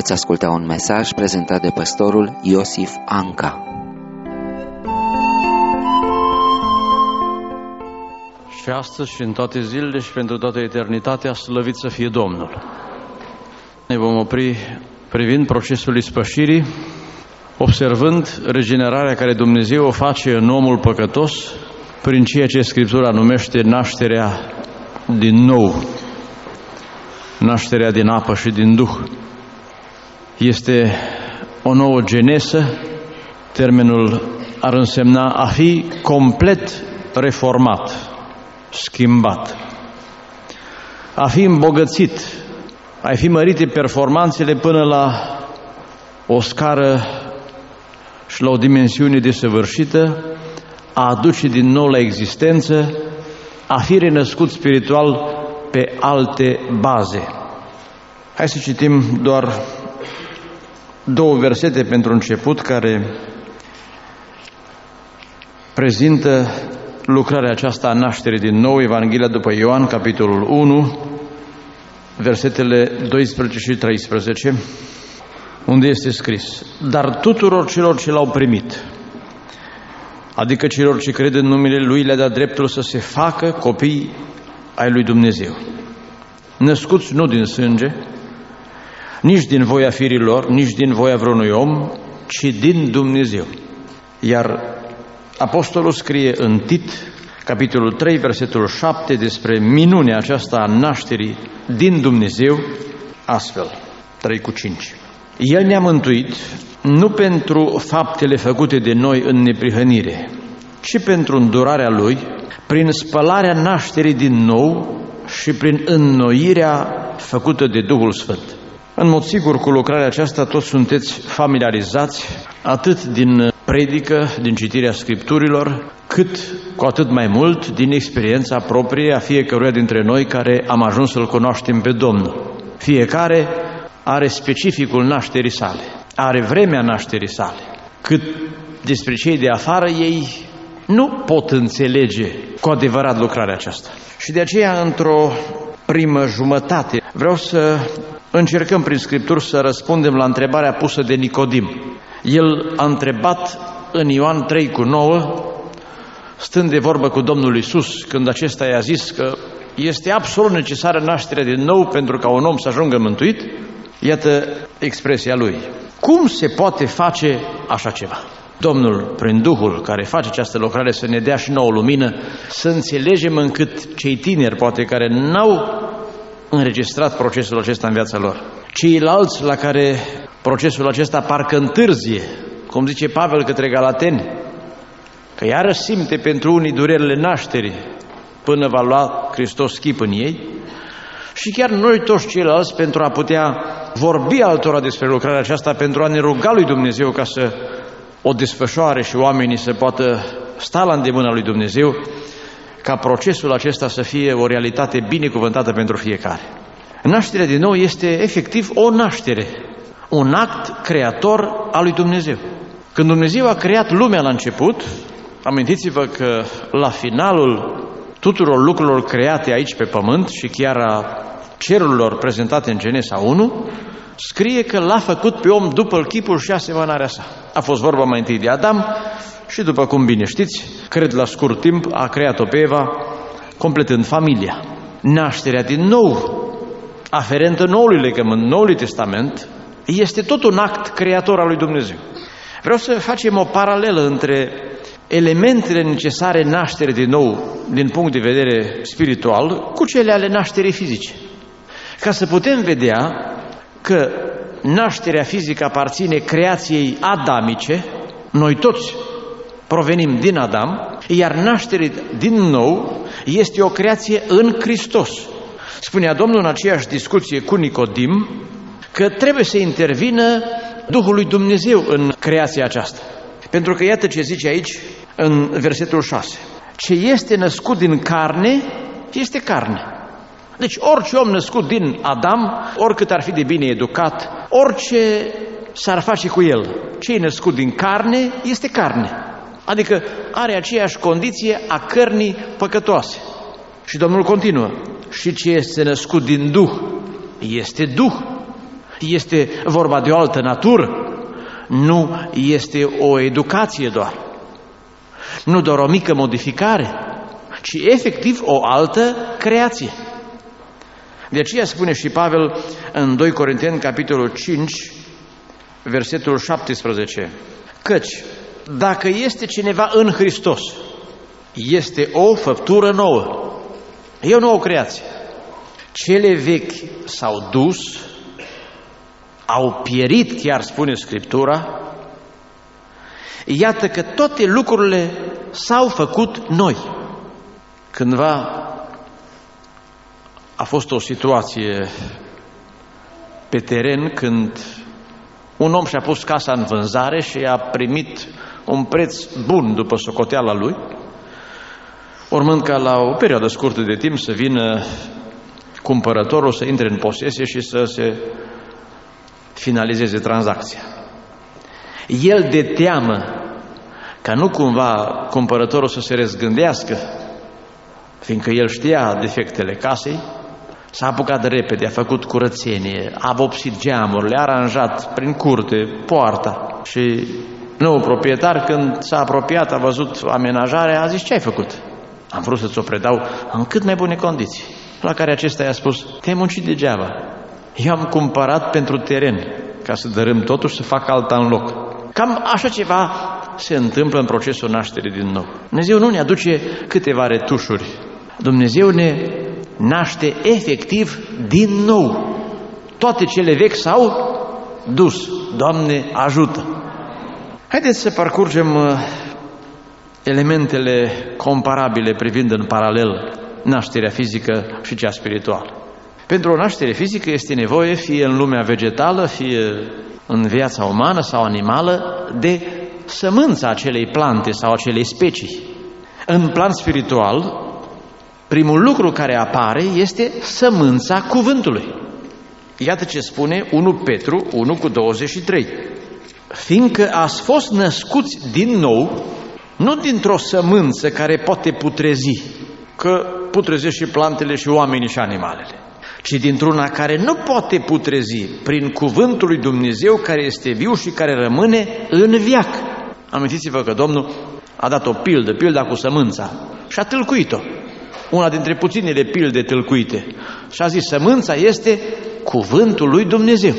Veți asculta un mesaj prezentat de pastorul Iosif Anca. Și astăzi și în toate zilele și pentru toată eternitatea, slăvit să fie Domnul. Ne vom opri privind procesul ispășirii, observând regenerarea care Dumnezeu o face în omul păcătos prin ceea ce Scriptura numește nașterea din nou, nașterea din apă și din Duh. Este o nouă genesă, termenul ar însemna a fi complet reformat, schimbat, a fi îmbogățit, a fi mărite performanțele până la o scară și la o dimensiune desăvârșită, a aduce din nou la existență, a fi renăscut spiritual pe alte baze. Hai să citim doar două versete pentru început care prezintă lucrarea aceasta a nașterii din nou, Evanghelia după Ioan, capitolul 1, versetele 12 și 13, unde este scris: Dar tuturor celor ce l-au primit, adică celor ce cred în numele Lui, le-a dat dreptul să se facă copii ai lui Dumnezeu, născuți nu din sânge, nici din voia firilor, nici din voia vreunui om, ci din Dumnezeu. Iar apostolul scrie în Tit, capitolul 3, versetul 7, despre minunea aceasta a nașterii din Dumnezeu, astfel, 3:5. El ne-a mântuit nu pentru faptele făcute de noi în neprihănire, ci pentru îndurarea Lui, prin spălarea nașterii din nou și prin înnoirea făcută de Duhul Sfânt. În mod sigur, cu lucrarea aceasta toți sunteți familiarizați, atât din predică, din citirea Scripturilor, cât cu atât mai mult din experiența proprie a fiecăruia dintre noi care am ajuns să-L cunoaștem pe Domnul. Fiecare are specificul nașterii sale, are vremea nașterii sale, cât despre cei de afară ei nu pot înțelege cu adevărat lucrarea aceasta. Și de aceea, într-o primă jumătate, vreau să încercăm prin Scripturi să răspundem la întrebarea pusă de Nicodim. El a întrebat în Ioan 3:9, stând de vorbă cu Domnul Iisus, când acesta i-a zis că este absolut necesară nașterea din nou pentru ca un om să ajungă mântuit. Iată expresia lui: cum se poate face așa ceva? Domnul, prin Duhul care face această lucrare, să ne dea și nouă lumină, să înțelegem încât cei tineri, poate, care n-au înregistrat procesul acesta în viața lor, ceilalți la care procesul acesta parcă întârzie, cum zice Pavel către Galateni, că iarăși simte pentru unii durerile nașterii până va lua Hristos chip în ei, și chiar noi toți ceilalți, pentru a putea vorbi altora despre lucrarea aceasta, pentru a ne ruga lui Dumnezeu ca să o desfășoare și oamenii să poată sta la îndemâna lui Dumnezeu, ca procesul acesta să fie o realitate binecuvântată pentru fiecare. Nașterea din nou este efectiv o naștere, un act creator al lui Dumnezeu. Când Dumnezeu a creat lumea la început, amintiți-vă că la finalul tuturor lucrurilor create aici pe pământ și chiar a cerurilor prezentate în Genesa 1, scrie că l-a făcut pe om după chipul și asemănarea sa. A fost vorba mai întâi de Adam și, după cum bine știți, cred la scurt timp a creat-o pe Eva, completând familia. Nașterea din nou, aferentă noului legământ, Noului Testament, este tot un act creator al lui Dumnezeu. Vreau să facem o paralelă între elementele necesare nașterii din nou din punct de vedere spiritual cu cele ale nașterii fizice, ca să putem vedea că nașterea fizică aparține creației adamice, noi toți provenim din Adam, iar nașterea din nou este o creație în Hristos. Spunea Domnul în aceeași discuție cu Nicodim că trebuie să intervină Duhul lui Dumnezeu în creația aceasta. Pentru că iată ce zice aici în versetul 6. Ce este născut din carne, este carne. Deci orice om născut din Adam, oricât ar fi de bine educat, orice s-ar face cu el, ce e născut din carne, este carne. Adică are aceeași condiție a cărnii păcătoase. Și Domnul continuă: și ce este născut din Duh, este Duh. Este vorba de o altă natură, nu este o educație doar, nu doar o mică modificare, ci efectiv o altă creație. De aceea spune și Pavel în 2 Corinteni, capitolul 5, versetul 17, căci dacă este cineva în Hristos, este o făptură nouă, e o nouă creație. Cele vechi s-au dus, au pierit, chiar spune Scriptura, iată că toate lucrurile s-au făcut noi. Cândva a fost o situație pe teren când un om și-a pus casa în vânzare și a primit un preț bun după socoteala lui, urmând ca la o perioadă scurtă de timp să vină cumpărătorul să intre în posesie și să se finalizeze tranzacția. El, de teamă ca nu cumva cumpărătorul să se răzgândească, fiindcă el știa defectele casei, s-a apucat de repede, a făcut curățenie, a vopsit geamurile, a aranjat prin curte poarta și noul proprietar, când s-a apropiat, a văzut amenajarea, a zis: ce ai făcut? Am vrut să ți-o predau în cât mai bune condiții. La care acesta i-a spus: te-ai muncit degeaba. Eu am cumpărat pentru teren, ca să dărâm totul și să fac alta în loc. Cam așa ceva se întâmplă în procesul nașterii din nou. Dumnezeu nu ne aduce câteva retușuri. Dumnezeu ne naște efectiv din nou. Toate cele vechi s-au dus. Doamne, ajută! Haideți să parcurgem elementele comparabile privind în paralel nașterea fizică și cea spirituală. Pentru o naștere fizică este nevoie, fie în lumea vegetală, fie în viața umană sau animală, de sămânța acelei plante sau acelei specii. În plan spiritual, primul lucru care apare este sămânța cuvântului. Iată ce spune 1 Petru 1:23. Fiindcă ați fost născuți din nou, nu dintr-o sămânță care poate putrezi, că putrezesc și plantele și oamenii și animalele, ci dintr-una care nu poate putrezi, prin cuvântul lui Dumnezeu care este viu și care rămâne în veac. Amintiți-vă că Domnul a dat o pilda cu sămânța și a tâlcuit-o. Una dintre puținele pilde tâlcuite. Și a zis: sămânța este cuvântul lui Dumnezeu.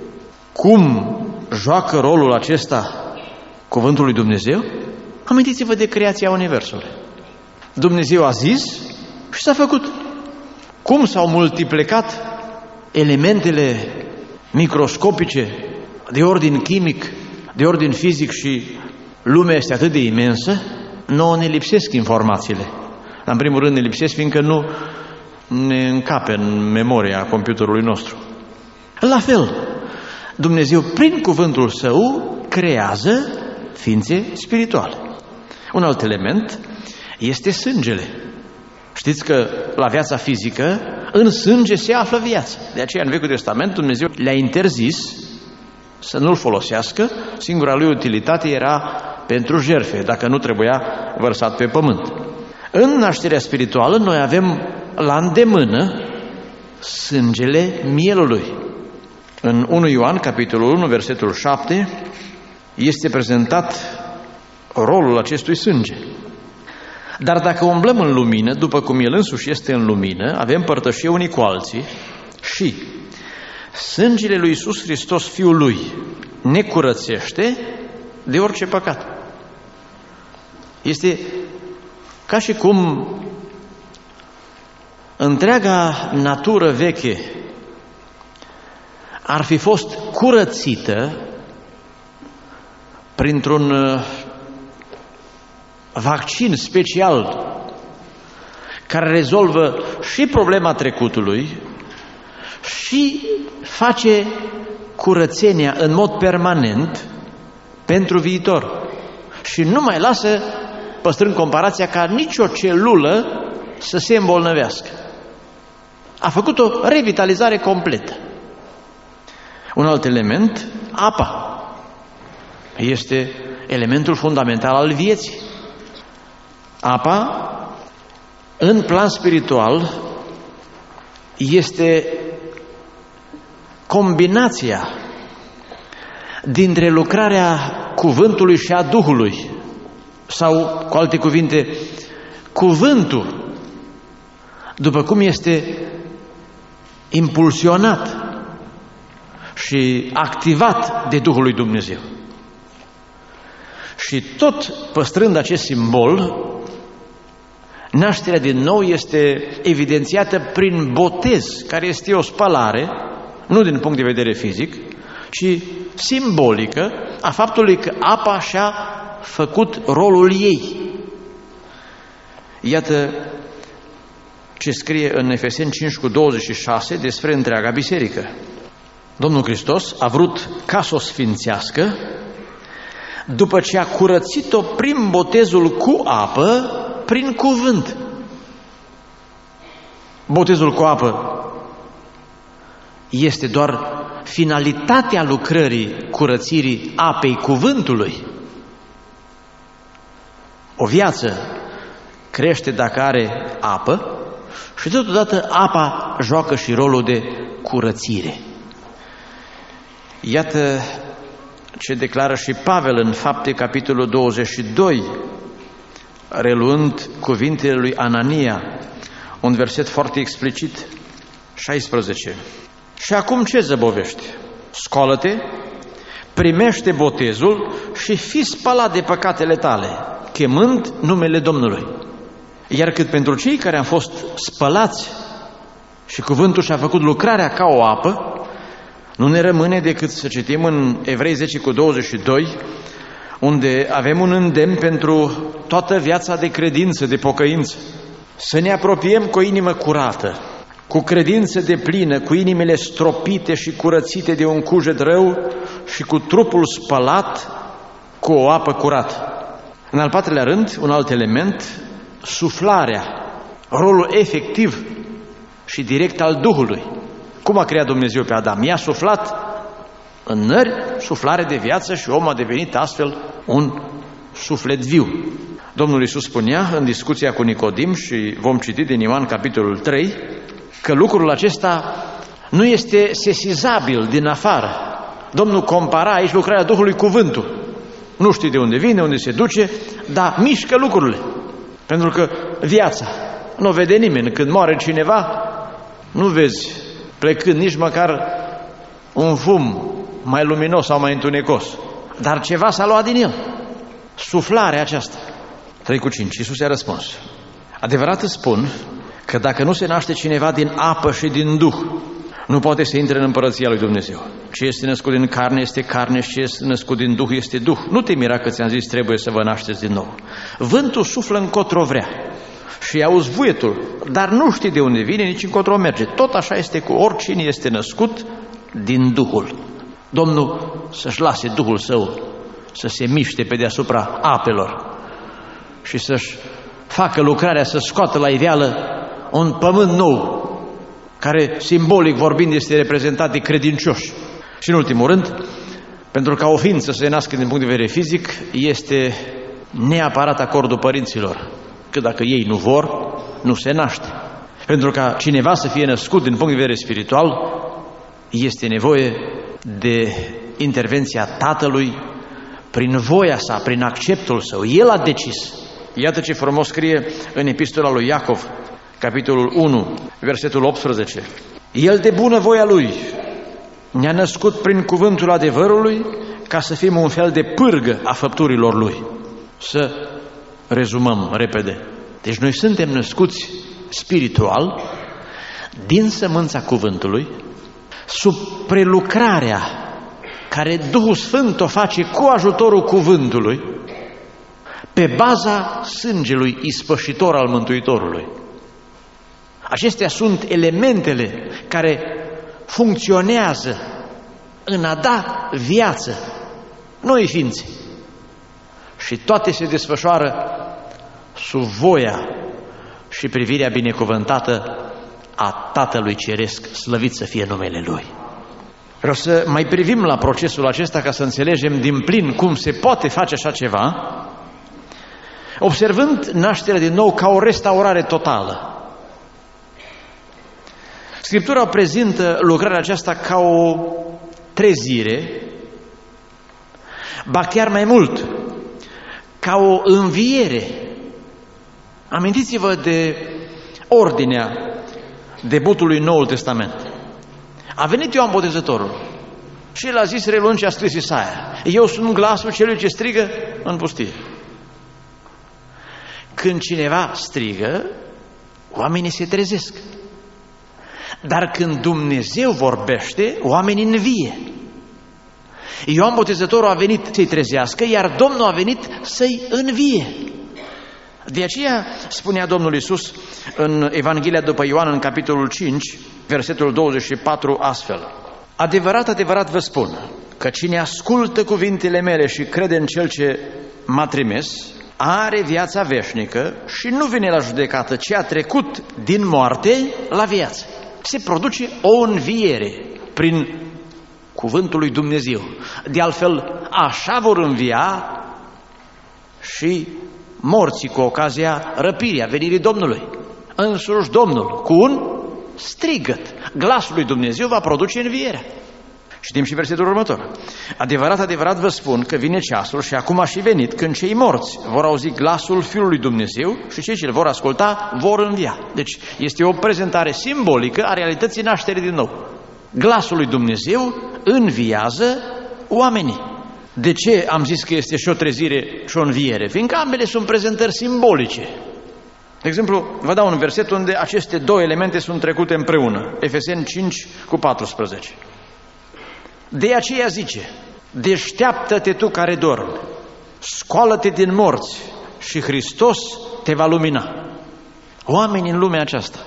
Cum joacă rolul acesta cuvântul lui Dumnezeu? Amintiți-vă de creația Universului. Dumnezeu a zis și s-a făcut. Cum s-au multiplicat elementele microscopice de ordin chimic, de ordin fizic și lumea este atât de imensă, nouă ne lipsesc informațiile. Dar în primul rând ne lipsesc fiindcă nu ne încape în memoria computerului nostru. La fel, Dumnezeu prin cuvântul Său creează ființe spirituale. Un alt element este sângele. Știți că la viața fizică, în sânge se află viața. De aceea în Vechiul Testament Dumnezeu le-a interzis să nu-l folosească. Singura lui utilitate era pentru jertfe, dacă nu trebuia vărsat pe pământ. În nașterea spirituală noi avem la îndemână sângele mielului. În 1 Ioan, capitolul 1, versetul 7, este prezentat rolul acestui sânge. Dar dacă umblăm în lumină, după cum El însuși este în lumină, avem părtășie unii cu alții și sângele lui Iisus Hristos, Fiul Lui, ne curățește de orice păcat. Este ca și cum întreaga natură veche ar fi fost curățită printr-un vaccin special care rezolvă și problema trecutului și face curățenia în mod permanent pentru viitor. Și nu mai lasă, păstrând comparația, ca nicio celulă să se îmbolnăvească. A făcut o revitalizare completă. Un alt element, apa. Este elementul fundamental al vieții. Apa, în plan spiritual, este combinația dintre lucrarea cuvântului și a Duhului, sau, cu alte cuvinte, cuvântul, după cum este impulsionat și activat de Duhul lui Dumnezeu. Și tot păstrând acest simbol, nașterea din nou este evidențiată prin botez, care este o spălare, nu din punct de vedere fizic, ci simbolică a faptului că apa și-a făcut rolul ei. Iată ce scrie în Efeseni 5:26 despre întreaga biserică. Domnul Hristos a vrut ca să o sfințească după ce a curățit-o prin botezul cu apă, prin cuvânt. Botezul cu apă este doar finalitatea lucrării curățirii apei cuvântului. O viață crește dacă are apă și totodată apa joacă și rolul de curățire. Iată ce declară și Pavel în Fapte, capitolul 22, reluând cuvintele lui Anania, un verset foarte explicit, 16. Și acum ce zăbovești? Scoală-te, primește botezul și fii spălat de păcatele tale, chemând numele Domnului. Iar cât pentru cei care am fost spălați și cuvântul și-a făcut lucrarea ca o apă, nu ne rămâne decât să citim în Evrei 10:22, unde avem un îndemn pentru toată viața de credință, de pocăință. Să ne apropiem cu o inimă curată, cu credință deplină, cu inimile stropite și curățite de un cuget rău și cu trupul spălat cu o apă curată. În al patrulea rând, un alt element, suflarea, rolul efectiv și direct al Duhului. Cum a creat Dumnezeu pe Adam? I-a suflat în nări suflare de viață și omul a devenit astfel un suflet viu. Domnul Iisus spunea în discuția cu Nicodim, și vom citi din Ioan capitolul 3, că lucrul acesta nu este sesizabil din afară. Domnul compara aici lucrarea Duhului cuvântul. Nu știi de unde vine, unde se duce, dar mișcă lucrurile. Pentru că viața nu o vede nimeni. Când moare cineva, nu vezi plecând nici măcar un fum mai luminos sau mai întunecos. Dar ceva s-a luat din el. Suflarea aceasta. 3:5. Iisus i-a răspuns: adevărat îți spun că dacă nu se naște cineva din apă și din Duh, nu poate să intre în împărăția lui Dumnezeu. Ce este născut din carne este carne și ce este născut din Duh este Duh. Nu te mira că ți-am zis trebuie să vă nașteți din nou. Vântul suflă încotro vrea și auzi vuietul, dar nu știi de unde vine, nici încotro merge. Tot așa este cu oricine este născut din Duhul. Domnul să-și lase Duhul Său să se miște pe deasupra apelor și să-și facă lucrarea, să scoată la iveală un pământ nou, care, simbolic vorbind, este reprezentat de credincioși. Și în ultimul rând, pentru ca o ființă să se nască din punct de vedere fizic, este neapărat acordul părinților, că dacă ei nu vor, nu se naște. Pentru ca cineva să fie născut din punct de vedere spiritual, este nevoie de intervenția Tatălui prin voia sa, prin acceptul său. El a decis. Iată ce frumos scrie în epistola lui Iacov, capitolul 1, versetul 18. El de bună voia lui ne-a născut prin cuvântul adevărului ca să fim un fel de pârgă a făpturilor lui. Să rezumăm repede. Deci noi suntem născuți spiritual din sămânța cuvântului, sub prelucrarea care Duhul Sfânt o face cu ajutorul cuvântului, pe baza sângelui ispășitor al Mântuitorului. Acestea sunt elementele care funcționează în a da viață noi ființe. Și toate se desfășoară sub voia și privirea binecuvântată a Tatălui Ceresc, slăvit să fie numele Lui. Vreau să mai privim la procesul acesta ca să înțelegem din plin cum se poate face așa ceva, observând nașterea din nou ca o restaurare totală. Scriptura prezintă lucrarea aceasta ca o trezire, ba chiar mai mult, ca o înviere. Amintiți-vă de ordinea debutului Noul Testament. A venit Ioan Botezătorul și el a zis, reluând ce a scris Isaia: eu sunt glasul celui ce strigă în pustie. Când cineva strigă, oamenii se trezesc. Dar când Dumnezeu vorbește, oamenii învie. Ioan Botezătorul a venit să-i trezească, iar Domnul a venit să-i învie. De aceea spunea Domnul Iisus în Evanghelia după Ioan, în capitolul 5, versetul 24, astfel: adevărat, adevărat vă spun că cine ascultă cuvintele mele și crede în Cel ce m-a trimis, are viața veșnică și nu vine la judecată, ci a trecut din moarte la viață. Se produce o înviere prin cuvântul lui Dumnezeu. De altfel, așa vor învia și morții cu ocazia răpirii, a venirii Domnului. Însuși Domnul, cu un strigăt, glasul lui Dumnezeu va produce învierea. Știm și versetul următor: adevărat, adevărat vă spun că vine ceasul și acum a și venit când cei morți vor auzi glasul Fiului lui Dumnezeu și cei ce îl vor asculta vor învia. Deci este o prezentare simbolică a realității nașterii din nou. Glasul lui Dumnezeu înviază oamenii. De ce am zis că este și o trezire și o înviere? Fiindcă ambele sunt prezentări simbolice. De exemplu, vă dau un verset unde aceste două elemente sunt trecute împreună. Efeseni 5 cu 14. De aceea zice: deșteaptă-te tu care dormi, scoală-te din morți și Hristos te va lumina. Oamenii în lumea aceasta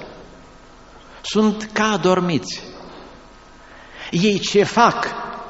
sunt ca adormiți. Ei ce fac?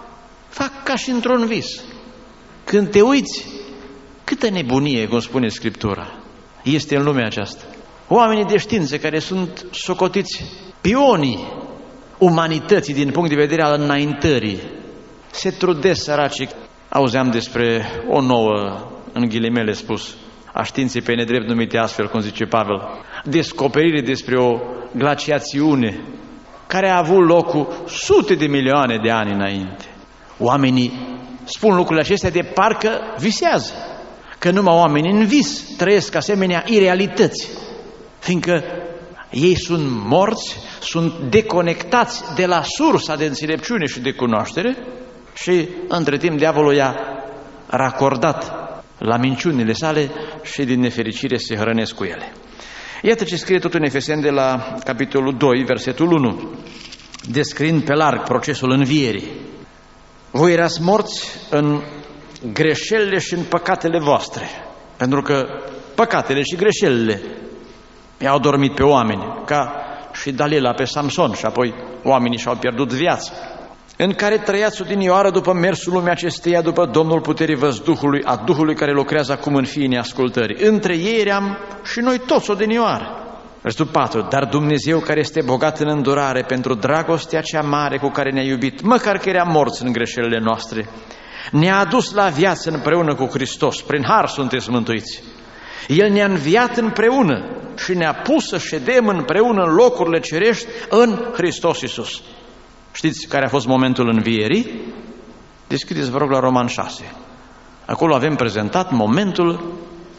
Fac ca și într-un vis. Când te uiți, câtă nebunie, cum spune Scriptura, este în lumea aceasta. Oamenii de știință care sunt socotiți pionii umanității din punct de vedere al înaintării, se trudesc săracii. Auzeam despre o nouă, în ghilimele spus, a științei pe nedrept numite astfel, cum zice Pavel, descoperire despre o glaciațiune care a avut loc cu sute de milioane de ani înainte. Oamenii spun lucrurile acestea de parcă visează, că numai oamenii în vis trăiesc asemenea irealități, fiindcă ei sunt morți, sunt deconectați de la sursa de înțelepciune și de cunoaștere și între timp diavolul i-a racordat la minciunile sale și din nefericire se hrănesc cu ele. Iată ce scrie tot în Efeseni de la capitolul 2, versetul 1, descriind pe larg procesul învierii. Voi erați morți în greșelile și în păcatele voastre, pentru că păcatele și greșelile i-au dormit pe oameni, ca și Dalila pe Samson, și apoi oamenii și-au pierdut viața, în care trăiați odinioară după mersul lumii acesteia, după Domnul puterii văzduhului, a Duhului care lucrează acum în fiii neascultării. Între ei eram și noi toți odinioară. Versetul 4. Dar Dumnezeu, care este bogat în îndurare pentru dragostea cea mare cu care ne-a iubit, măcar că eram morți în greșelile noastre, ne-a adus la viață împreună cu Hristos. Prin har sunteți mântuiți. El ne-a înviat împreună și ne-a pus să ședem împreună în locurile cerești în Hristos Iisus. Știți care a fost momentul învierii? Deschideți, vă rog, la Roman 6. Acolo avem prezentat momentul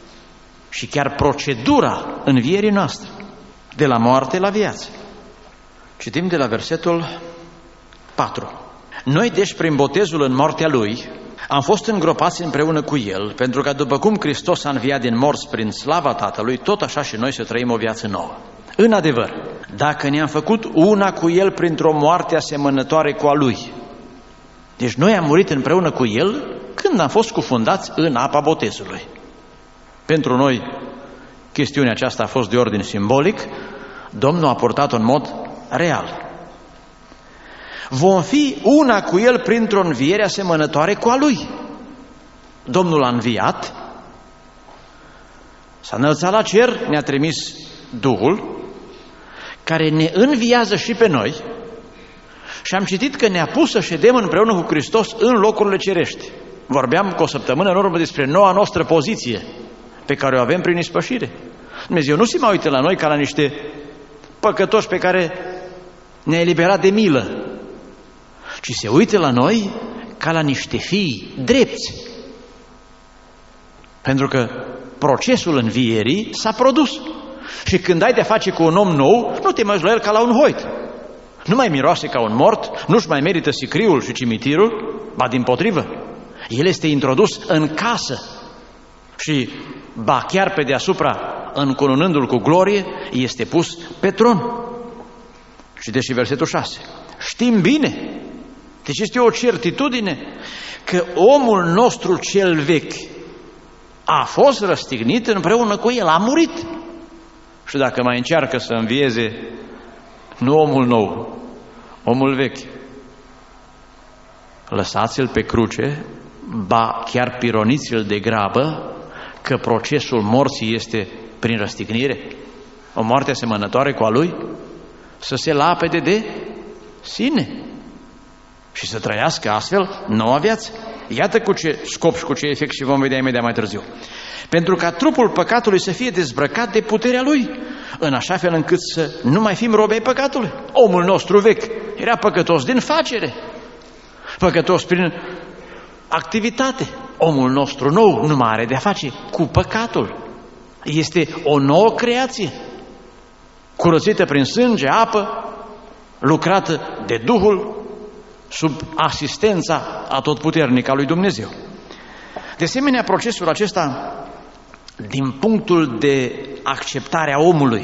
și chiar procedura învierii noastre, de la moarte la viață. Citim de la versetul 4. Noi, deci, prin botezul în moartea Lui, am fost îngropați împreună cu El, pentru că după cum Hristos a înviat din morți prin slava Tatălui, tot așa și noi să trăim o viață nouă. În adevăr, dacă ne-am făcut una cu El printr-o moarte asemănătoare cu a Lui, deci noi am murit împreună cu El când am fost cufundați în apa botezului. Pentru noi, chestiunea aceasta a fost de ordin simbolic, Domnul a purtat-o în mod real. Vom fi una cu El printr-o înviere asemănătoare cu a Lui. Domnul a înviat, s-a înălțat la cer, ne-a trimis Duhul, care ne înviază și pe noi, și am citit că ne-a pus să ședem împreună cu Hristos în locurile cerești. Vorbeam cu o săptămână în urmă despre noua noastră poziție pe care o avem prin ispășire. Dumnezeu nu se mai uită la noi ca la niște păcătoși pe care ne-a eliberat de milă, ci se uită la noi ca la niște fii drepți. Pentru că procesul învierii s-a produs. Și când ai de-a face cu un om nou, nu te mai uiți la el ca la un hoit. Nu mai miroase ca un mort, nu-și mai merită sicriul și cimitirul, ba dimpotrivă. El este introdus în casă și, ba chiar pe deasupra, încununându-l cu glorie, este pus pe tron. Citește și versetul 6. Știm bine, deci este o certitudine, că omul nostru cel vechi a fost răstignit împreună cu el, a murit. Și dacă mai încearcă să învieze, nu omul nou, omul vechi, lăsați-l pe cruce, ba chiar pironiți-l de grabă, că procesul morții este prin răstignire, o moarte asemănătoare cu a lui, să se lapede de sine și să trăiască astfel noua viață. Iată cu ce scop și cu ce efect, și vom vedea imediat mai târziu. Pentru ca trupul păcatului să fie dezbrăcat de puterea lui, în așa fel încât să nu mai fim robi ai păcatului. Omul nostru vechi era păcătos din facere, păcătos prin activitate. Omul nostru nou nu mai are de-a face cu păcatul. Este o nouă creație, curățită prin sânge, apă, lucrată de Duhul, sub asistența atotputernică a lui Dumnezeu. De asemenea, procesul acesta, din punctul de acceptare a omului,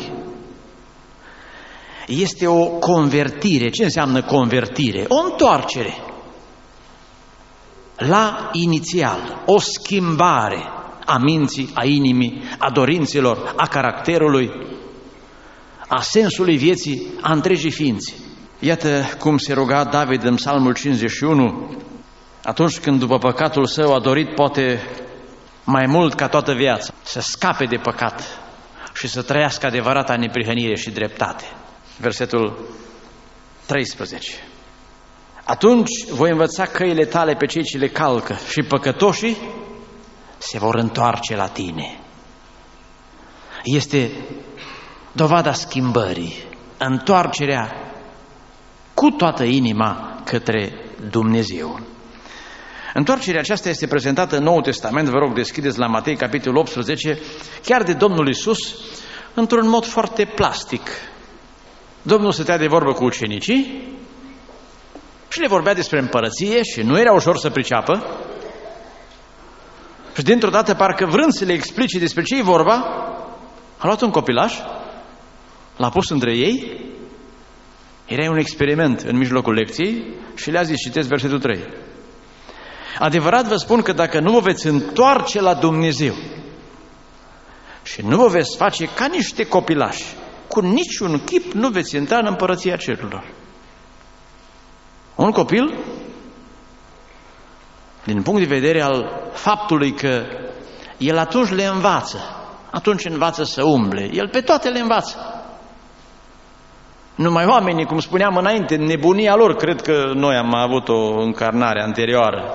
este o convertire. Ce înseamnă convertire? O întoarcere la inițial, o schimbare a minții, a inimii, a dorințelor, a caracterului, a sensului vieții, a întregii ființe. Iată cum se ruga David în Psalmul 51, atunci când după păcatul său a dorit poate mai mult ca toată viața să scape de păcat și să trăiască adevărata neprihănire și dreptate. Versetul 13. Atunci voi învăța căile tale pe cei ce le calcă și păcătoșii se vor întoarce la tine. Este dovada schimbării, întoarcerea cu toată inima către Dumnezeu. Întoarcerea aceasta este prezentată în Noul Testament, vă rog deschideți la Matei, capitolul 18, chiar de Domnul Iisus, într-un mod foarte plastic. Domnul stătea de vorbă cu ucenicii și le vorbea despre împărăție și nu era ușor să priceapă. Și dintr-o dată, parcă vrând să le explice despre ce e vorba, a luat un copilaș, l-a pus între ei, era un experiment în mijlocul lecției și le-a zis, citesc versetul 3. Adevărat vă spun că dacă nu vă veți întoarce la Dumnezeu și nu vă veți face ca niște copilași, cu niciun chip nu veți intra în împărăția cerurilor. Un copil, din punct de vedere al faptului că el atunci le învață, atunci învață să umble, el pe toate le învață. Numai oamenii, cum spuneam înainte, nebunia lor, cred că noi am avut o încarnare anterioară.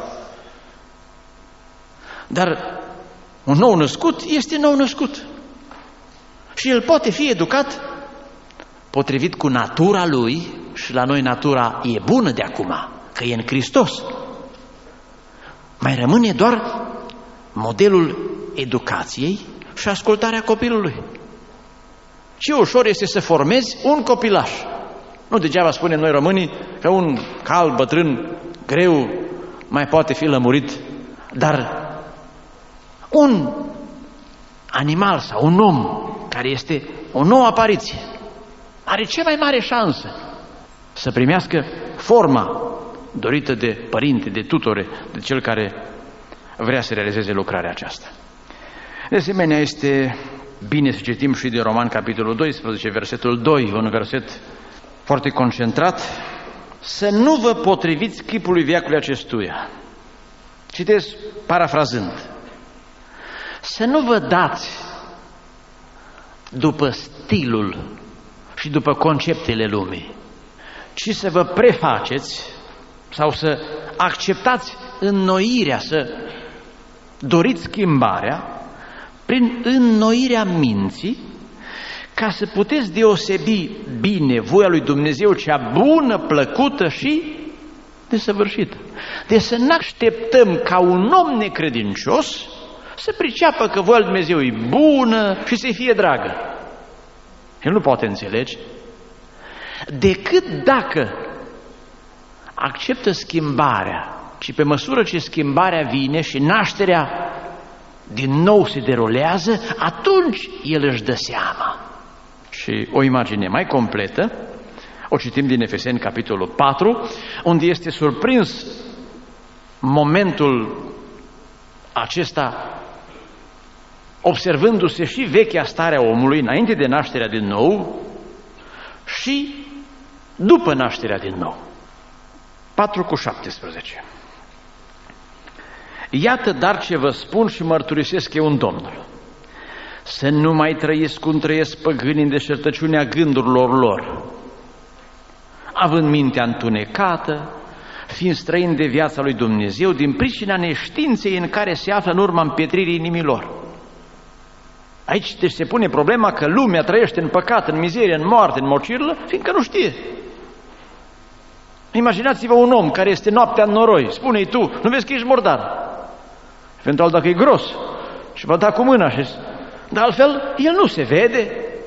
Dar un nou născut este nou născut. Și el poate fi educat potrivit cu natura lui, și la noi natura e bună de acum, că e în Hristos. Mai rămâne doar modelul educației și ascultarea copilului. Ce ușor este să formezi un copilaș. Nu degeaba spunem noi românii că un cal bătrân greu mai poate fi lămurit, dar un animal sau un om care este o nouă apariție are cea mai mare șansă să primească forma dorită de părinte, de tutore, de cel care vrea să realizeze lucrarea aceasta. De asemenea, este bine să citim și de Roman, capitolul 12, versetul 2, un verset foarte concentrat, să nu vă potriviți chipului veacului acestuia. Citesc parafrazând. Să nu vă dați după stilul și după conceptele lumii, ci să vă prefaceți sau să acceptați înnoirea, să doriți schimbarea prin înnoirea minții, ca să puteți deosebi bine voia lui Dumnezeu, cea bună, plăcută și desăvârșită. Deci să nu așteptăm ca un om necredincios să priceapă că voia lui Dumnezeu e bună și să-i fie dragă. El nu poate înțelege decât dacă acceptă schimbarea, și pe măsură ce schimbarea vine și nașterea din nou se derulează, atunci el își dă seama. Și o imagine mai completă o citim din Efeseni, capitolul 4, unde este surprins momentul acesta, observându-se și vechea stare a omului înainte de nașterea din nou și după nașterea din nou. 4:17. Iată dar ce vă spun și mărturisesc eu în Domnul: să nu mai trăiesc cum trăiesc păgânii în deșertăciunea gândurilor lor, având mintea întunecată, fiind străini de viața lui Dumnezeu, din pricina neștiinței în care se află în urma împietririi inimilor. Aici deci se pune problema că lumea trăiește în păcat, în mizerie, în moarte, în mocirlă, fiindcă nu știe. Imaginați-vă un om care este noaptea în noroi, spune-i tu, nu vezi că ești murdar? Eventual dacă e gros și vă da cu mâna și... Dar altfel, el nu se vede.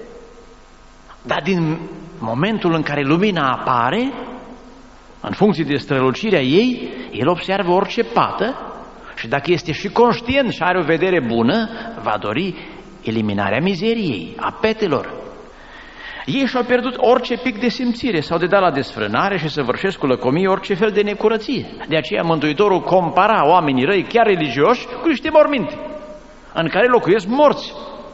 Dar din momentul în care lumina apare, în funcție de strălucirea ei, el observă orice pată și dacă este și conștient și are o vedere bună, va dori eliminarea mizeriei, a petelor. Ei și-au pierdut orice pic de simțire, s-au de dat la desfrânare și săvârșesc cu lăcomie orice fel de necurăție. De aceea Mântuitorul compara oamenii răi, chiar religioși, cu niște morminte, în care locuiesc morți.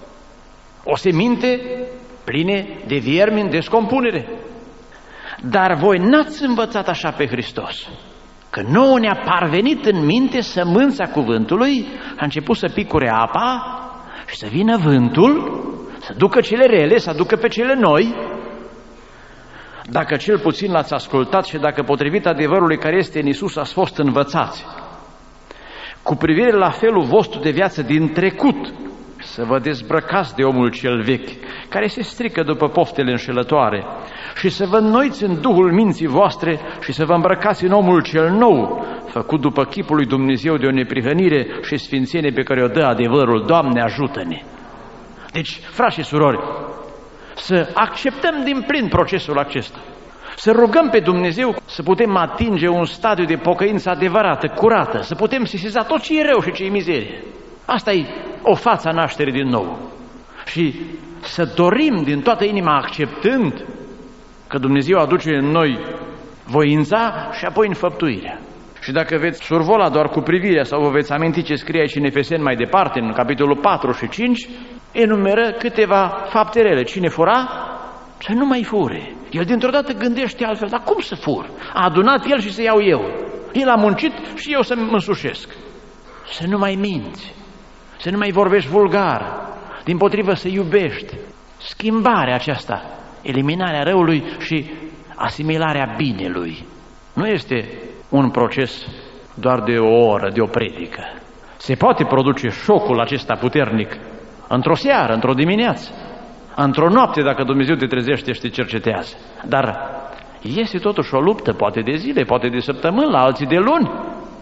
O seminte pline de viermi în descompunere. Dar voi n-ați învățat așa pe Hristos, că nouă ne-a parvenit în minte sămânța cuvântului, a început să picure apa și să vină vântul, să ducă cele rele, să aducă pe cele noi. Dacă cel puțin l-ați ascultat și dacă potrivit adevărului care este în Iisus ați fost învățați, cu privire la felul vostru de viață din trecut, să vă dezbrăcați de omul cel vechi, care se strică după poftele înșelătoare, și să vă înnoiți în duhul minții voastre și să vă îmbrăcați în omul cel nou, făcut după chipul lui Dumnezeu de o neprihănire și sfințenie pe care o dă adevărul. Doamne, ajută-ne! Deci, frați și surori, să acceptăm din plin procesul acesta, să rugăm pe Dumnezeu să putem atinge un stadiu de pocăință adevărată, curată, să putem sesiza tot ce e rău și ce e mizerie. Asta e o față a nașterii din nou. Și să dorim din toată inima, acceptând că Dumnezeu aduce în noi voința și apoi înfăptuirea. Și dacă veți survola doar cu privirea sau vă veți aminti ce scrie aici în Efeseni mai departe, în capitolul 4 și 5, enumeră câteva fapte rele. Cine fura, să nu mai fure. El dintr-o dată gândește altfel, dar cum să fur? A adunat el și să iau eu. El a muncit și eu să mă însușesc. Să nu mai minți, să nu mai vorbești vulgar, dimpotrivă să iubești. Schimbarea aceasta, eliminarea răului și asimilarea binelui, nu este un proces doar de o oră, de o predică. Se poate produce șocul acesta puternic într-o seară, într-o dimineață, într-o noapte, dacă Dumnezeu te trezește și te cercetează. Dar este totuși o luptă, poate de zile, poate de săptămâni, la alții de luni.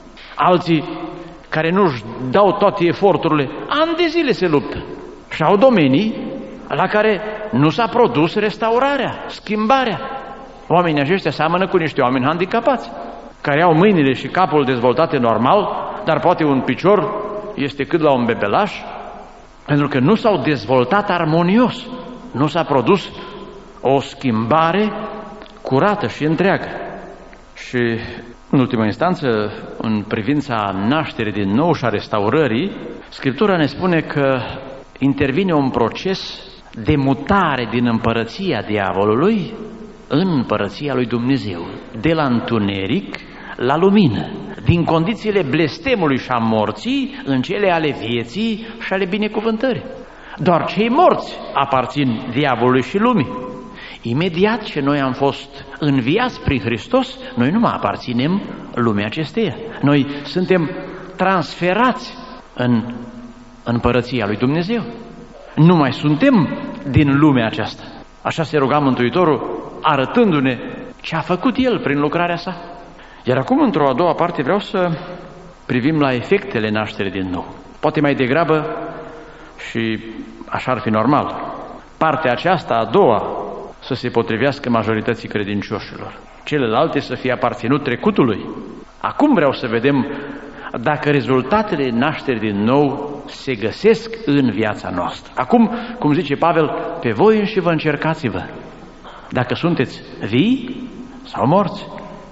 Alții care nu-și dau toate eforturile, ani de zile se luptă. Și au domenii la care nu s-a produs restaurarea, schimbarea. Oamenii aceștia seamănă cu niște oameni handicapați, care au mâinile și capul dezvoltate normal, dar poate un picior este cât la un bebelaș, pentru că nu s-au dezvoltat armonios, nu s-a produs o schimbare curată și întreagă. Și în ultima instanță, în privința nașterii din nou și a restaurării, Scriptura ne spune că intervine un proces de mutare din împărăția diavolului în împărăția lui Dumnezeu, de la întuneric la lumină, din condițiile blestemului și a morții în cele ale vieții și ale binecuvântării. Doar cei morți aparțin diavolului și lumii. Imediat ce noi am fost înviați prin Hristos, noi nu mai aparținem lumii acesteia. Noi suntem transferați în împărăția lui Dumnezeu. Nu mai suntem din lumea aceasta. Așa se ruga Mântuitorul, arătându-ne ce a făcut El prin lucrarea sa. Iar acum, într-o a doua parte, vreau să privim la efectele nașterii din nou. Poate mai degrabă, și așa ar fi normal, partea aceasta, a doua, să se potrivească majorității credincioșilor. Celelalte să fie aparținut trecutului. Acum vreau să vedem dacă rezultatele nașterii din nou se găsesc în viața noastră. Acum, cum zice Pavel, pe voi înși vă încercați-vă dacă sunteți vii sau morți,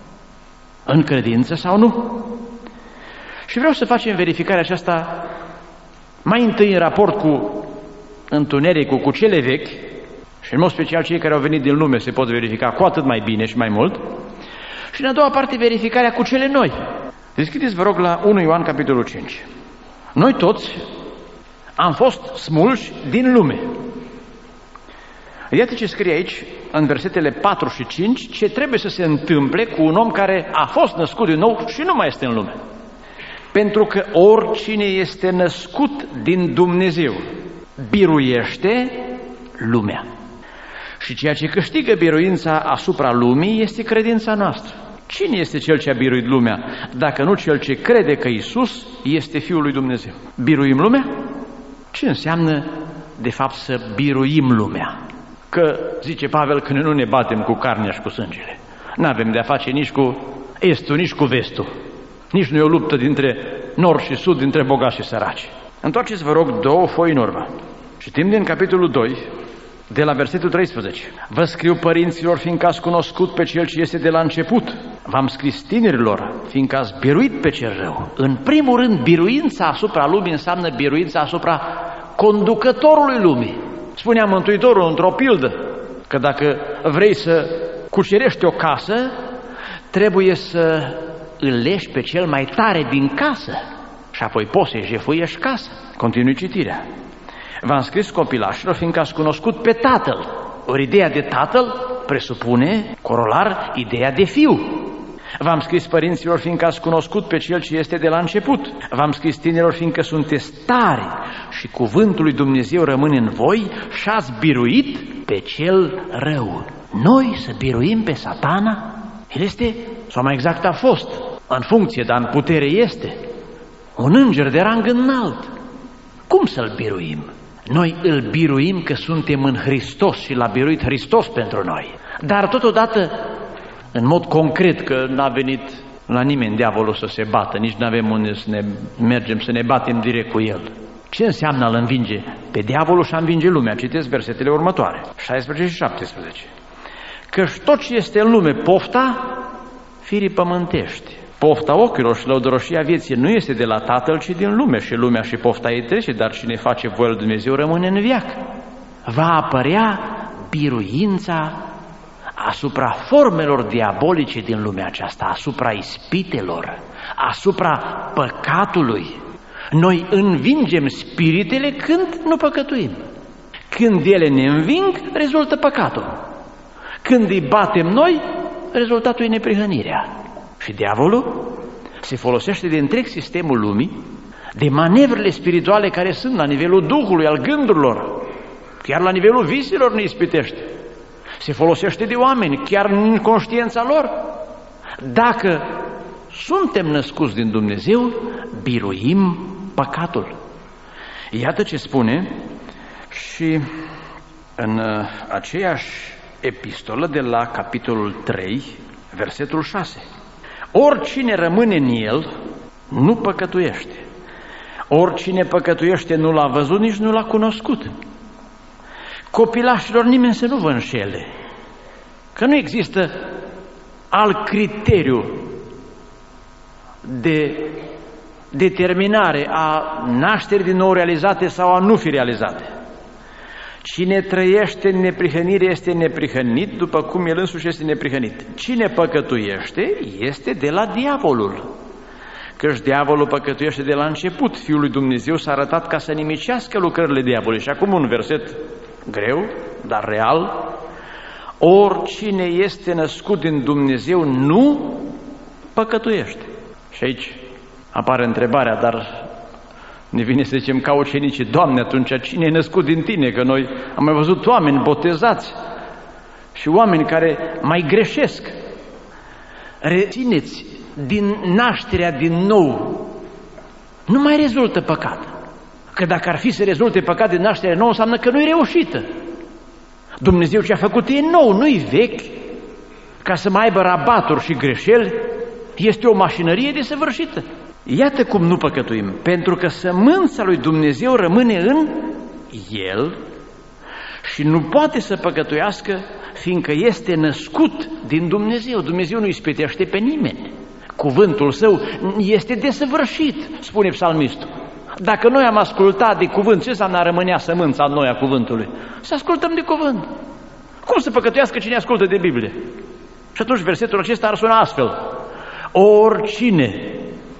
în credință sau nu. Și vreau să facem verificarea aceasta mai întâi în raport cu întunericul, cu cele vechi, și în mod special cei care au venit din lume se pot verifica cu atât mai bine și mai mult, și în a doua parte verificarea cu cele noi. Deschideți, vă rog, la 1 Ioan, capitolul 5. Noi toți am fost smulși din lume. Iată ce scrie aici, în versetele 4 și 5, ce trebuie să se întâmple cu un om care a fost născut din nou și nu mai este în lume. Pentru că oricine este născut din Dumnezeu biruiește lumea. Și ceea ce câștigă biruința asupra lumii este credința noastră. Cine este cel ce a biruit lumea, dacă nu cel ce crede că Iisus este Fiul lui Dumnezeu? Biruim lumea? Ce înseamnă, de fapt, să biruim lumea? Că, zice Pavel, că noi nu ne batem cu carnea și cu sângele. N-avem de-a face nici cu estul, nici cu vestul. Nici nu e o luptă dintre nord și sud, dintre bogați și săraci. Întoarceți, vă rog, 2 foi în urmă. Citim din capitolul 2, de la versetul 13. Vă scriu, părinților, fiindcă ați cunoscut pe Cel ce este de la început. V-am scris, tinerilor, fiindcă ați biruit pe cel rău. În primul rând, biruința asupra lumii înseamnă biruința asupra conducătorului lumii. Spunea Mântuitorul într-o pildă că dacă vrei să cucerești o casă, trebuie să îl leși pe cel mai tare din casă și apoi poți să-i jefuiești casa. Continui citirea. V-am scris, copilașilor, fiindcă ați cunoscut pe Tatăl. Ori ideea de Tatăl presupune, corolar, ideea de Fiu. V-am scris, părinților, fiindcă ați cunoscut pe Cel ce este de la început. V-am scris, tinerilor, fiindcă sunteți tari și cuvântul lui Dumnezeu rămâne în voi și ați biruit pe cel rău. Noi să biruim pe Satana? El este, sau mai exact a fost, în funcție, dar în putere este, un înger de rang înalt. Cum să-l biruim? Noi îl biruim că suntem în Hristos și l-a biruit Hristos pentru noi. Dar totodată, în mod concret, că n-a venit la nimeni diavolul să se bată, nici n-avem unde să ne mergem să ne batem direct cu el. Ce înseamnă a-l învinge pe diavolul și a învinge lumea? Citesc versetele următoare, 16 și 17. Căci tot ce este în lume, pofta firii pământești, pofta ochilor și lăudăroșia vieții nu este de la Tatăl, ci din lume, și lumea și pofta ei trece, dar cine face voia lui Dumnezeu rămâne în veac. Va apărea biruința asupra formelor diabolice din lumea aceasta, asupra ispitelor, asupra păcatului. Noi învingem spiritele când nu păcătuim. Când ele ne înving, rezultă păcatul. Când îi batem noi, rezultatul e neprihănirea. Și diavolul se folosește de întreg sistemul lumii, de manevrele spirituale care sunt la nivelul Duhului, al gândurilor, chiar la nivelul viselor ne ispitește. Se folosește de oameni, chiar în conștiința lor. Dacă suntem născuți din Dumnezeu, biruim păcatul. Iată ce spune și în aceeași epistolă de la capitolul 3, versetul 6. Oricine rămâne în el, nu păcătuiește. Oricine păcătuiește nu l-a văzut, nici nu l-a cunoscut. Copilașilor, nimeni să nu vă înșele, că nu există alt criteriu de determinare a nașterii din nou realizate sau a nu fi realizate. Cine trăiește în neprihănire este neprihănit, după cum el însuși este neprihănit. Cine păcătuiește este de la diavolul, căci diavolul păcătuiește de la început. Fiul lui Dumnezeu s-a arătat ca să nimicească lucrările diavolului. Și acum un verset greu, dar real. Oricine este născut din Dumnezeu nu păcătuiește. Și aici apare întrebarea, dar Ne vine să zicem ca ucenicii: Doamne, atunci cine e născut din Tine? Că noi am mai văzut oameni botezați și oameni care mai greșesc. Rețineți, din nașterea din nou nu mai rezultă păcat. Că dacă ar fi să rezulte păcat din nașterea nouă, înseamnă că nu-i reușită. Dumnezeu ce a făcut e nou, nu-i vechi. Ca să mai aibă rabaturi și greșeli, este o mașinărie desăvârșită. Iată cum nu păcătuim, pentru că sămânța lui Dumnezeu rămâne în El și nu poate să păcătuiască, fiindcă este născut din Dumnezeu. Dumnezeu nu ispitește pe nimeni. Cuvântul Său este desăvârșit, spune psalmistul. Dacă noi am ascultat de cuvânt, ce înseamnă a rămânea sămânța în noi a cuvântului? Să ascultăm de cuvânt. Cum să păcătuiască cine ascultă de Biblie? Și atunci versetul acesta ar suna astfel: oricine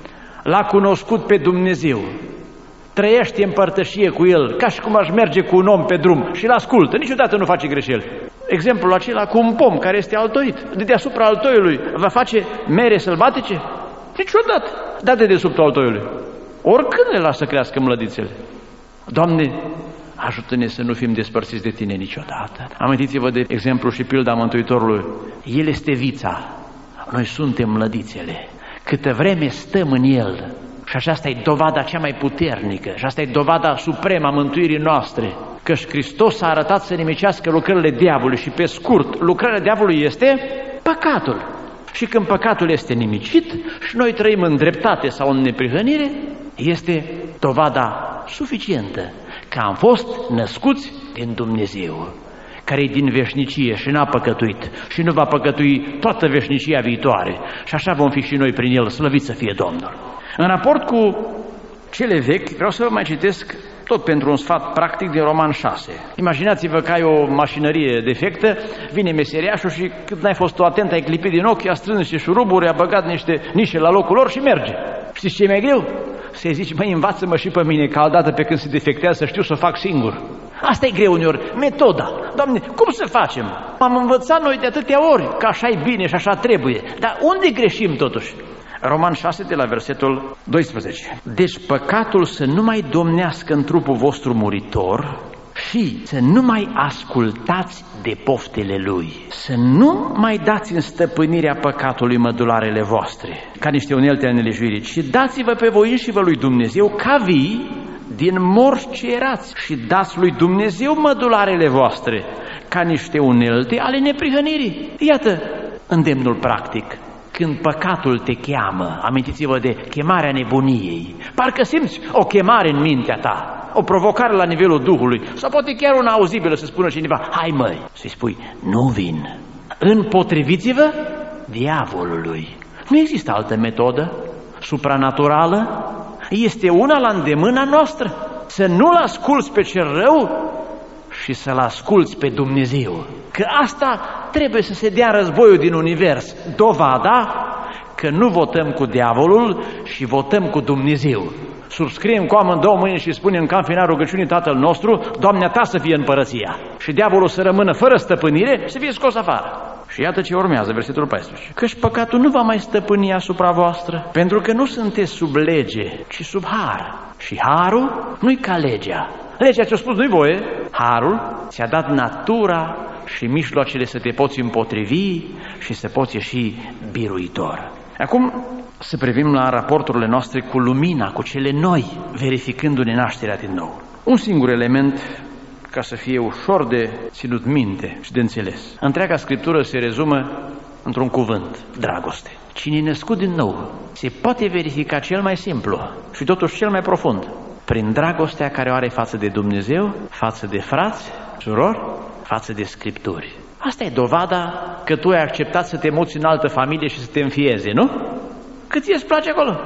l-a cunoscut pe Dumnezeu, trăiește în părtășie cu El, ca și cum aș merge cu un om pe drum și îl ascultă, niciodată nu face greșeli. Exemplul acela cu un pom care este altoit, de deasupra altoiului, va face mere sălbatice? Niciodată, de deasupra altoiului. Oricând le lasă să crească mlădițele. Doamne, ajută-ne să nu fim despărțiți de Tine niciodată. Amintiți-vă de exemplu și pilda Mântuitorului. El este vița, noi suntem mlădițele. Câtă vreme stăm în El, și aceasta e dovada cea mai puternică, și asta e dovada supremă a mântuirii noastre, căci Hristos a arătat să nimicească lucrările diavolului și, pe scurt, lucrarea diavolului este păcatul. Și când păcatul este nimicit și noi trăim în dreptate sau în neprihănire, este dovada suficientă că am fost născuți din Dumnezeu, care e din veșnicie și n-a păcătuit și nu va păcătui toată veșnicia viitoare. Și așa vom fi și noi prin El, slăvit să fie Domnul. În raport cu cele vechi, vreau să vă mai citesc tot pentru un sfat practic din Roman 6. Imaginați-vă că ai o mașinărie defectă, vine meseriașul și cât n-ai fost tu atent, ai clipit din ochi, a strâns niște șuruburi, a băgat niște nișe la locul lor și merge. Știți ce e mai greu? Să-i zici: măi, învață-mă și pe mine, ca odată pe când se defectează să știu să o fac singur. Asta e greu uneori, metoda. Doamne, cum să facem? Am învățat noi de atâtea ori că așa e bine și așa trebuie. Dar unde greșim totuși? Roman 6 de la versetul 12. Deci păcatul să nu mai domnească în trupul vostru muritor și să nu mai ascultați de poftele lui. Să nu mai dați în stăpânirea păcatului mădularele voastre, ca niște unelte ale nelejuirii, și dați-vă pe voi înșivă lui Dumnezeu ca vii din morți ce erați și dați lui Dumnezeu mădularele voastre ca niște unelte ale neprihănirii. Iată îndemnul practic. Când păcatul te cheamă, amintiți-vă de chemarea nebuniei, parcă simți o chemare în mintea ta, o provocare la nivelul Duhului, sau poate chiar una auzibilă să spună cineva: hai măi, să-i spui: nu vin. Împotriviți-vă diavolului. Nu există altă metodă supranaturală, este una la îndemâna noastră. Să nu-l asculți pe cel rău și să-l asculți pe Dumnezeu. Că asta trebuie să se dea războiul din univers. Dovada că nu votăm cu diavolul și votăm cu Dumnezeu. Subscriem cu amândouă mâini și spunem ca în final rugăciunii Tatăl nostru: Doamnea Ta să fie împărăția. Și diavolul să rămână fără stăpânire și să fie scos afară. Și iată ce urmează, versetul 14. Căci păcatul nu va mai stăpâni asupra voastră, pentru că nu sunteți sub lege, ci sub har. Și harul nu-i ca legea. Legea ți-a spus: nu-i voie. Harul ți-a dat natura și mijloacele să te poți împotrivi și să poți ieși biruitor. Acum să privim la raporturile noastre cu lumina, cu cele noi, verificându-ne nașterea din nou. Un singur element ca să fie ușor de ținut minte și de înțeles. Întreaga Scriptură se rezumă într-un cuvânt: dragoste. Cine e născut din nou se poate verifica cel mai simplu și totuși cel mai profund prin dragostea care o are față de Dumnezeu, față de frați, surori, față de Scripturi. Asta e dovada că tu ai acceptat să te muți în altă familie și să te înfieze, nu? Că ție îți place acolo.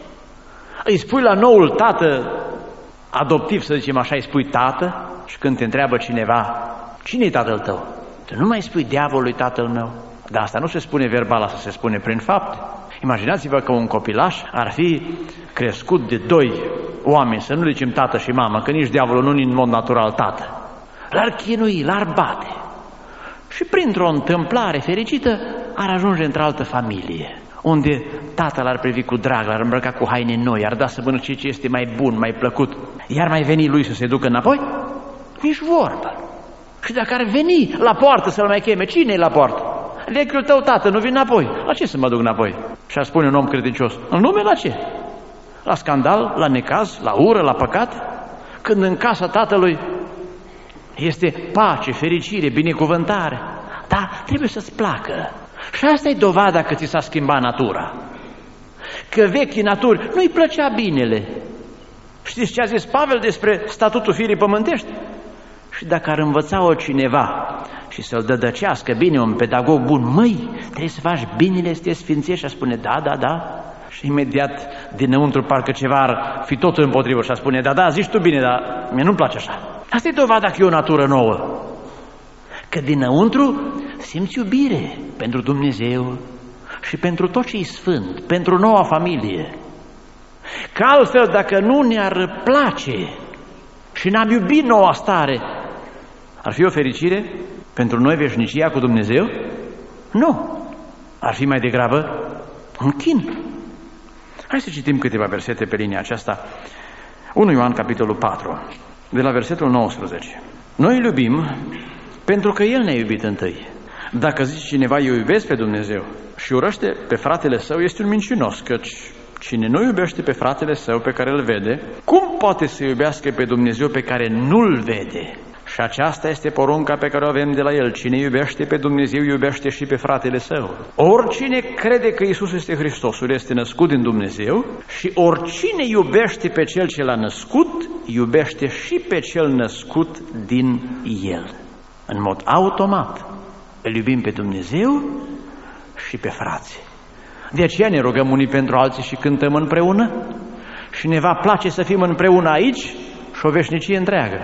Îi spui la noul tată adoptiv, să zicem așa, îi spui tată, și când te întreabă cineva: cine e tatăl tău? Tu nu mai spui: diavolul e tatăl meu. Dar asta nu se spune verbal, asta se spune prin fapte. Imaginați-vă că un copilaș ar fi crescut de doi oameni, să nu zicem tată și mamă, că nici diavolul nu e în mod natural tată. L-ar chinui, l-ar bate și printr-o întâmplare fericită ar ajunge într-altă familie. unde tatăl ar privi cu drag, l-ar îmbrăca cu haine noi, ar da să mănânce ce este mai bun, mai plăcut, iar mai veni lui să se ducă înapoi? Nici vorbă. Și dacă ar veni la poartă să-l mai cheme, cine e la poartă? Vechiul tău tată, nu vin înapoi. La ce să mă duc înapoi? Și ar spune un om credincios, în lume la ce? La scandal, la necaz, la ură, la păcat? Când în casa tatălui este pace, fericire, binecuvântare. Dar trebuie să-ți placă. Și asta e dovada că ți s-a schimbat natura. Că vechii naturi nu-i plăcea binele. Știți ce a zis Pavel despre statutul firii pământești? Și dacă ar învăța-o cineva și să-l dădăcească bine, un pedagog bun, măi, trebuie să faci binele, să te sfințești, și a spune da. Și imediat dinăuntru parcă ceva ar fi totul împotrivă și a spune da, zici tu bine, dar mie nu-mi place așa. Asta e dovada că e o natură nouă. Că dinăuntru simți iubire pentru Dumnezeu și pentru tot ce-i sfânt, pentru noua familie. Că altfel, dacă nu ne-ar place și n-am iubit noua stare, ar fi o fericire pentru noi veșnicia cu Dumnezeu? Nu. Ar fi mai degrabă un chin. Hai să citim câteva versete pe linia aceasta. 1 Ioan, capitolul 4, de la versetul 19. Noi îl iubim pentru că El ne-a iubit întâi. Dacă zice cineva, eu iubesc pe Dumnezeu și urăște pe fratele său, este un mincinos, căci cine nu iubește pe fratele său pe care îl vede, cum poate să iubească pe Dumnezeu pe care nu-l vede? Și aceasta este porunca pe care o avem de la El. Cine iubește pe Dumnezeu, iubește și pe fratele său. Oricine crede că Iisus este Hristosul, este născut din Dumnezeu, și oricine iubește pe Cel ce l-a născut, iubește și pe Cel născut din El. În mod automat îl iubim pe Dumnezeu și pe frații. De aceea ne rugăm unii pentru alții și cântăm împreună și ne va place să fim împreună aici și o veșnicie întreagă.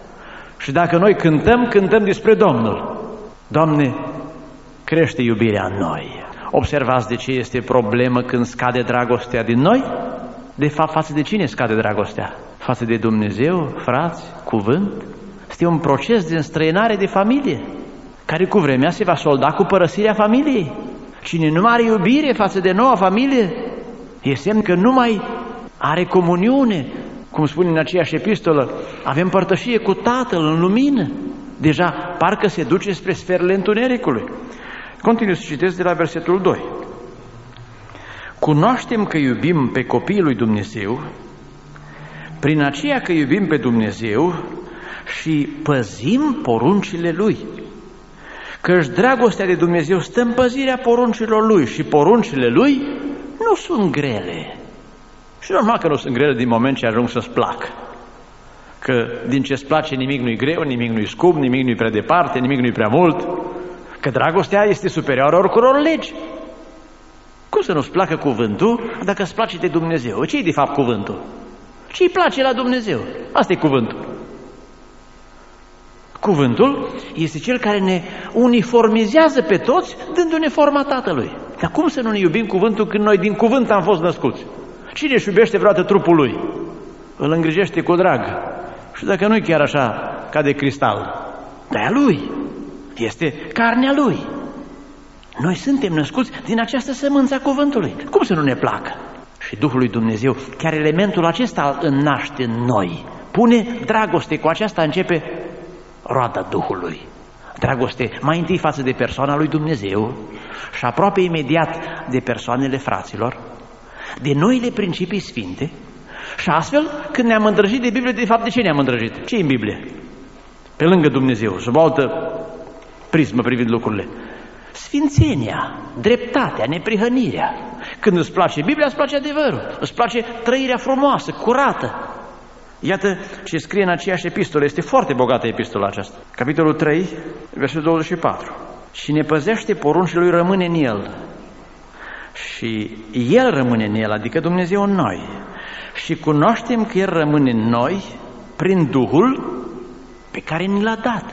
Și dacă noi cântăm despre Domnul. Doamne, crește iubirea în noi. Observați de ce este problemă când scade dragostea din noi? De fapt, față de cine scade dragostea? Față de Dumnezeu, frați, cuvânt? Este un proces de înstrăinare de familie, care cu vremea se va solda cu părăsirea familiei. Cine nu are iubire față de noua familie, e semn că nu mai are comuniune. Cum spune în aceeași epistolă, avem părtășie cu Tatăl în lumină. Deja parcă se duce spre sferele întunericului. Continui să citesc de la versetul 2. Cunoaștem că iubim pe copiii lui Dumnezeu prin aceea că iubim pe Dumnezeu și păzim poruncile Lui. Căci dragostea de Dumnezeu stă în păzirea poruncilor Lui și poruncile Lui nu sunt grele. Și normal că nu sunt grele din moment ce ajung să-ți placă. Că din ce-ți place nimic nu-i greu, nimic nu-i scump, nimic nu-i prea departe, nimic nu-i prea mult. Că dragostea este superioară oricăror legi. Cum să nu-ți placă cuvântul dacă îți place de Dumnezeu? Ce-i de fapt cuvântul? Ce-i place la Dumnezeu? Asta e cuvântul. Cuvântul este cel care ne uniformizează pe toți, dându-ne forma Tatălui. Dar cum să nu ne iubim cuvântul când noi din cuvânt am fost născuți? Cine își iubește vreodată trupul lui? Îl îngrijește cu drag. Și dacă nu-i chiar așa ca de cristal, dar a lui. Este carnea lui. Noi suntem născuți din această sămânță a cuvântului. Cum să nu ne placă? Și Duhul lui Dumnezeu, chiar elementul acesta îl înnaște în noi. Pune dragoste, cu aceasta începe roada Duhului. Dragoste mai întâi față de persoana lui Dumnezeu și aproape imediat de persoanele fraților, de noile principii sfinte. Și astfel, când ne-am îndrăjit de Biblie, de fapt de ce ne-am îndrăjit? Ce e în Biblie? Pe lângă Dumnezeu, sub o altă prismă privind lucrurile. Sfințenia, dreptatea, neprihănirea. Când îți place Biblia, îți place adevărul, îți place trăirea frumoasă, curată. Iată ce scrie în aceeași epistolă, este foarte bogată epistola aceasta. Capitolul 3, versetul 24. Cine păzește poruncile lui rămâne în el și el rămâne în el, adică Dumnezeu în noi. Și cunoaștem că el rămâne în noi prin Duhul pe care ni l-a dat.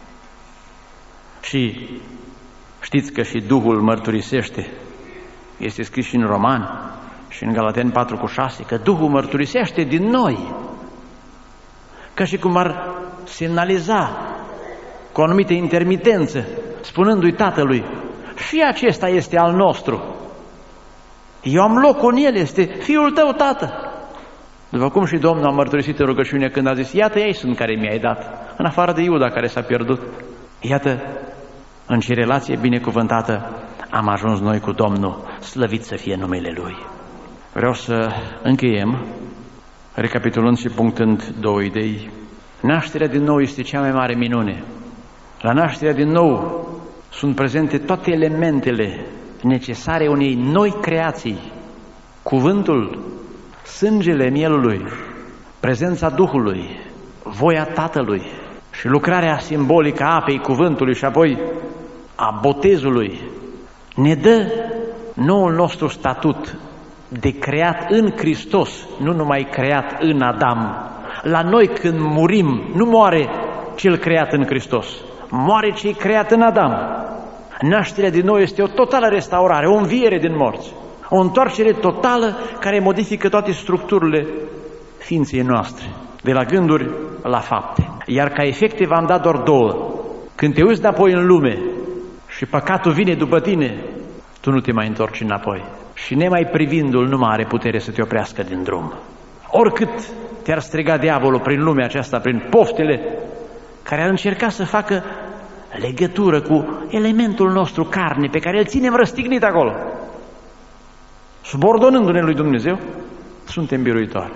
Și știți că și Duhul mărturisește, este scris și în Roman și în Galateni 4:6, că Duhul mărturisește din noi, ca și cum ar semnaliza cu o anumită intermitență, spunându-i Tatălui, și acesta este al nostru. Eu am loc în el, este Fiul tău, Tată. După cum și Domnul a mărturisit în rugăciune când a zis, iată ei sunt care mi-ai dat, în afară de Iuda care s-a pierdut. Iată, în ce relație binecuvântată am ajuns noi cu Domnul, slăvit să fie numele Lui. Vreau să încheiem, recapitulând și punctând două idei. Nașterea din nou este cea mai mare minune. La nașterea din nou sunt prezente toate elementele necesare unei noi creații. Cuvântul, sângele mielului, prezența Duhului, voia Tatălui și lucrarea simbolică a apei, cuvântului și apoi a botezului ne dă noul nostru statut de creat în Hristos, nu numai creat în Adam. La noi când murim, nu moare cel creat în Hristos, moare cel creat în Adam. Nașterea din nou este o totală restaurare, o înviere din morți, o întoarcere totală care modifică toate structurile ființei noastre, de la gânduri la fapte. Iar ca efecte v-am dat doar două. Când te uiți înapoi în lume și păcatul vine după tine, tu nu te mai întorci înapoi. Și nemai privindu-l nu mai are putere să te oprească din drum. Oricât te-ar striga diavolul prin lumea aceasta, prin poftele care ar încerca să facă legătură cu elementul nostru carne pe care îl ținem răstignit acolo, subordonându-ne lui Dumnezeu, suntem biruitori.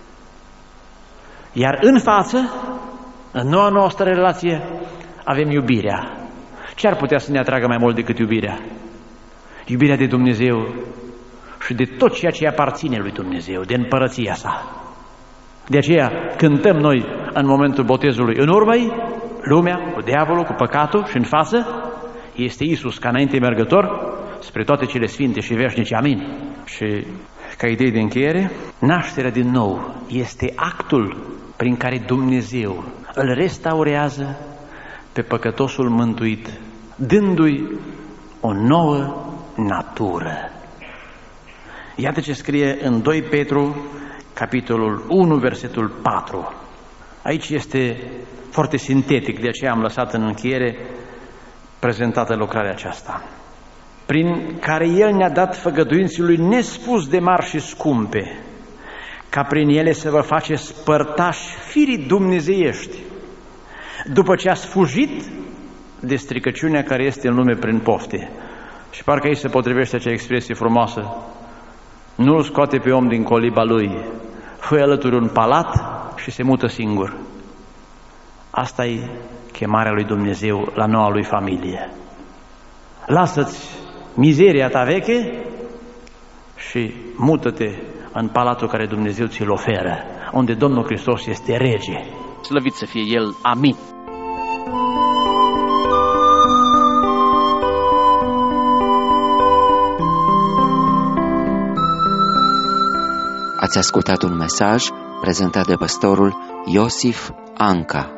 Iar în față, în noua noastră relație, avem iubirea. Ce ar putea să ne atragă mai mult decât iubirea? Iubirea de Dumnezeu și de tot ceea ce aparține lui Dumnezeu, de împărăția sa. De aceea cântăm noi în momentul botezului, în urmă-i lumea, cu diavolul, cu păcatul, și în față este Iisus ca înainte mergător spre toate cele sfinte și veșnice. Amin. Și ca idee de încheiere, nașterea din nou este actul prin care Dumnezeu îl restaurează pe păcătosul mântuit, dându-i o nouă natură. Iată ce scrie în 2 Petru, capitolul 1, versetul 4. Aici este foarte sintetic, de aceea am lăsat în încheiere prezentată lucrarea aceasta. Prin care El ne-a dat făgăduinții Lui nespus de mari și scumpe, ca prin ele să vă faceți părtași firii dumnezeiești, după ce ați fugit de stricăciunea care este în lume prin pofte. Și parcă aici se potrivește acea expresie frumoasă: nu-l scoate pe om din coliba lui, fă alături un palat și se mută singur. Asta e chemarea lui Dumnezeu la noua lui familie. Lasă-ți mizeria ta veche și mută-te în palatul care Dumnezeu ți-l oferă, unde Domnul Hristos este rege. Slăvit să fie El. Amin. Ați ascultat un mesaj prezentat de pastorul Iosif Anca.